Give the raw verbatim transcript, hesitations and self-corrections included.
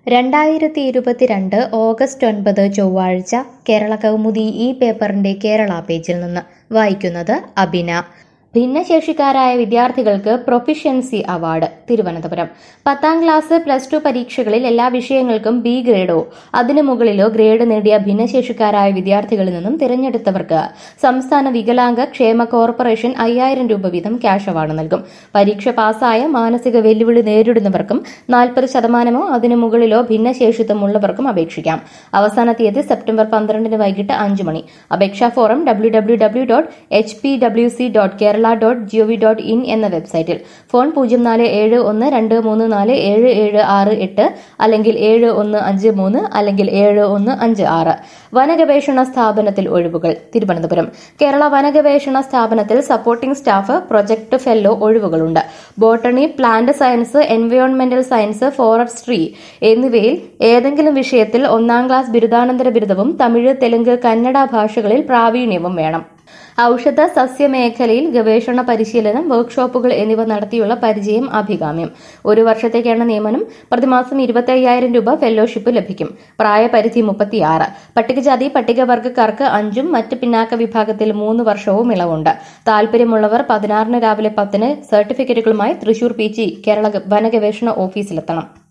രണ്ടായിരത്തി ഇരുപത്തിരണ്ട് ഓഗസ്റ്റ് ഒൻപത് ചൊവ്വാഴ്ച കേരള കൗമുദി ഈ പേപ്പറിന്റെ കേരള പേജിൽ നിന്ന് വായിക്കുന്നത് അബിന. ഭിന്നശേഷിക്കാരായ വിദ്യാർത്ഥികൾക്ക് പ്രൊഫിഷ്യൻസി അവാർഡ് തിരുവനന്തപുരം. പത്താം ക്ലാസ് പ്ലസ് ടു പരീക്ഷകളിൽ എല്ലാ വിഷയങ്ങൾക്കും ബി ഗ്രേഡോ അതിനു മുകളിലോ ഗ്രേഡ് നേടിയ ഭിന്നശേഷിക്കാരായ വിദ്യാർത്ഥികളിൽ നിന്നും തിരഞ്ഞെടുത്തവർക്ക് സംസ്ഥാന വികലാംഗ ക്ഷേമ കോർപ്പറേഷൻ അയ്യായിരം രൂപ വീതം ക്യാഷ് അവാർഡ് നൽകും. പരീക്ഷ പാസ്സായ മാനസിക വെല്ലുവിളി നേരിടുന്നവർക്കും നാൽപ്പത് ശതമാനമോ അതിനു മുകളിലോ ഭിന്നശേഷിത്വമുള്ളവർക്കും അപേക്ഷിക്കാം. അവസാന തീയതി സെപ്റ്റംബർ പന്ത്രണ്ടിന് വൈകിട്ട് അഞ്ചു മണി. അപേക്ഷാ form W W W dot H P W C dot Kerala dot G O V dot in എന്ന വെബ്സൈറ്റിൽ. ഫോൺ പൂജ്യം നാല് ഏഴ് ഒന്ന് രണ്ട് മൂന്ന് നാല് ഏഴ് ഏഴ് ആറ് എട്ട് അല്ലെങ്കിൽ ഏഴ് ഒന്ന് അഞ്ച് മൂന്ന് അല്ലെങ്കിൽ ഏഴ് ഒന്ന് അഞ്ച് ആറ്. വനഗവേഷണ സ്ഥാപനത്തിൽ ഒഴിവുകൾ. തിരുവനന്തപുരം. കേരള വനഗവേഷണ സ്ഥാപനത്തിൽ സപ്പോർട്ടിംഗ് സ്റ്റാഫ്, പ്രൊജക്ട് ഫെല്ലോ ഒഴിവുകളുണ്ട്. ബോട്ടണി, പ്ലാന്റ് സയൻസ്, എൻവയോൺമെന്റൽ സയൻസ്, ഫോറസ്ട്രി എന്നിവയിൽ ഏതെങ്കിലും വിഷയത്തിൽ ഒന്നാം ക്ലാസ് ബിരുദാനന്തര ബിരുദവും തമിഴ്, തെലുങ്ക്, കന്നഡ ഭാഷകളിൽ പ്രാവീണ്യവും വേണം. ഔഷധ സസ്യമേഖലയിൽ ഗവേഷണ പരിശീലനം, വർക്ക്ഷോപ്പുകൾ എന്നിവ നടത്തിയുള്ള പരിചയം അഭികാമ്യം. ഒരു വർഷത്തേക്കാണ് നിയമനം. പ്രതിമാസം ഇരുപത്തി അയ്യായിരം രൂപ ഫെലോഷിപ്പ് ലഭിക്കും. പ്രായപരിധി മുപ്പത്തിയാറ്. പട്ടികജാതി പട്ടികവർഗക്കാർക്ക് അഞ്ചും മറ്റ് പിന്നാക്ക വിഭാഗത്തിൽ മൂന്ന് വർഷവും ഇളവുണ്ട്. താൽപര്യമുള്ളവർ പതിനാറിന് രാവിലെ പത്തിന് സർട്ടിഫിക്കറ്റുകളുമായി തൃശൂർ പി ജി കേരള വനഗവേഷണ ഓഫീസിലെത്തണം.